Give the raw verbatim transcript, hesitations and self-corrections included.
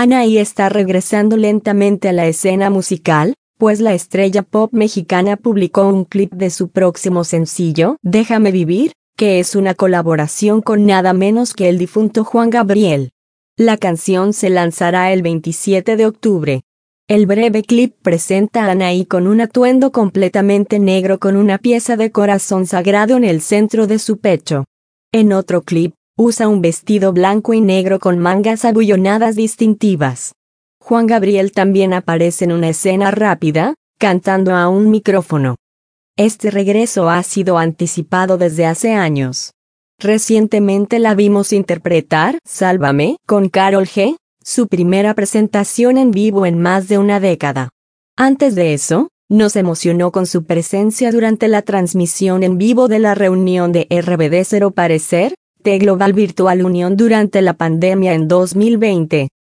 Anaí está regresando lentamente a la escena musical, pues la estrella pop mexicana publicó un clip de su próximo sencillo, Déjame Vivir, que es una colaboración con nada menos que el difunto Juan Gabriel. La canción se lanzará el veintisiete de octubre. El breve clip presenta a Anaí con un atuendo completamente negro con una pieza de corazón sagrado en el centro de su pecho. En otro clip, usa un vestido blanco y negro con mangas abullonadas distintivas. Juan Gabriel también aparece en una escena rápida, cantando a un micrófono. Este regreso ha sido anticipado desde hace años. Recientemente la vimos interpretar Sálvame con Karol G, su primera presentación en vivo en más de una década. Antes de eso, nos emocionó con su presencia durante la transmisión en vivo de la reunión de R B D Cero Parecer, de Global Virtual Unión durante la pandemia en dos mil veinte.